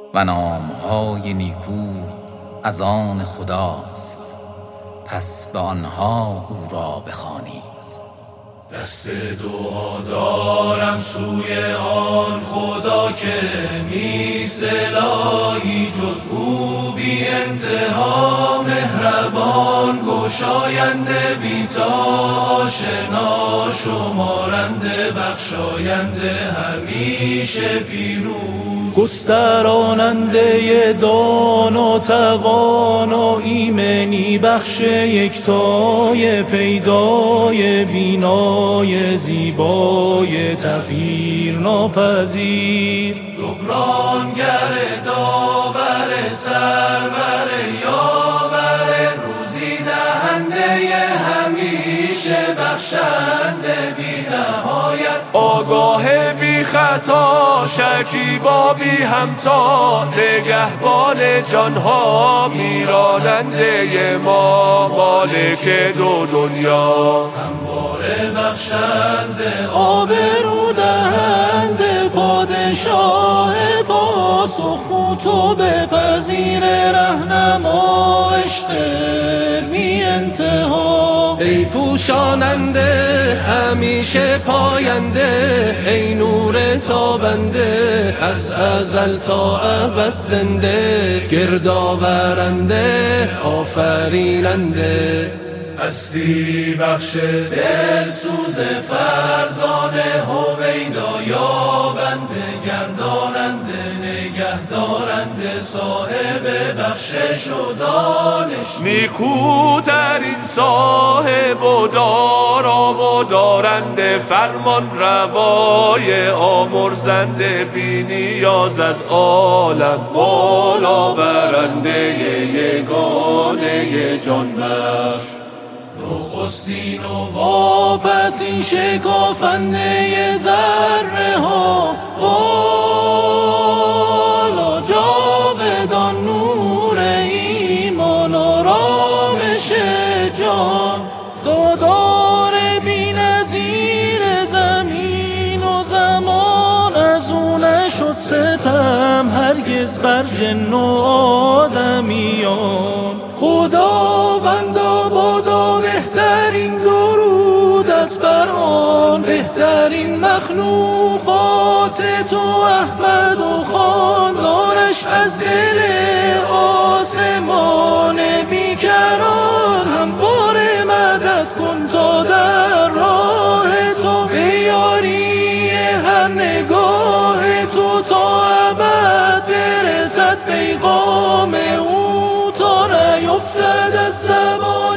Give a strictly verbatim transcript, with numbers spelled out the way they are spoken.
و نامهای نیکو از آن خداست، پس به آنها او را بخوانید. دست دعا دارم سوی آن خدا که نیست الهی جز او، بی انتها مهربان، گشاینده بی‌تا آشنا، شمارنده بخشاینده همیشه پیروز، گستراننده دان و توان و ایمنی بخش یکتای پیدای بینای زیبای تغییر ناپذیر، جبرانگر داور سرور یاور، روزی دهنده همیشه بخشنده بی نهایت، آگاه بی خطا شکیبا بی همتا، نگهبان جانها میراننده ما، مالک دو دنیا همواره بخشنده، آبرو دهنده پادشاه پاسخگو، تو بپذیر رهنما عشق بی انتها، ای پوشاننده همیشه پاینده، ای نور تابنده از ازل تا ابد زنده، گردآورنده آفریننده، هستی بخش دلسوز فرزانه، هویدا یابنده گرداننده نگهدارنده، صاحب بخشش و دانش، نیکوترین صاحب و دارا و دارنده، فرمان روای آمرزنده، بی نیاز از عالم بالا برنده، یگانه جان بخش، نخستین و واپسین شکافنده ذره ها، والا جاودان نور ایمان آرامش جان، دادار بی نظیر زمین و زمان، از او نشد ستم هرگز بر جن و آدمیان، خداوندا بادا بهترین درودت بر آن بهترین مخلوقات تو، احمد و خاندانش از دل آسمان بیکران، همواره مدد کن تا در راه تو، به یاری هر نگاه تو تا ابد برسد پیغام او، تا نیفتد از زبان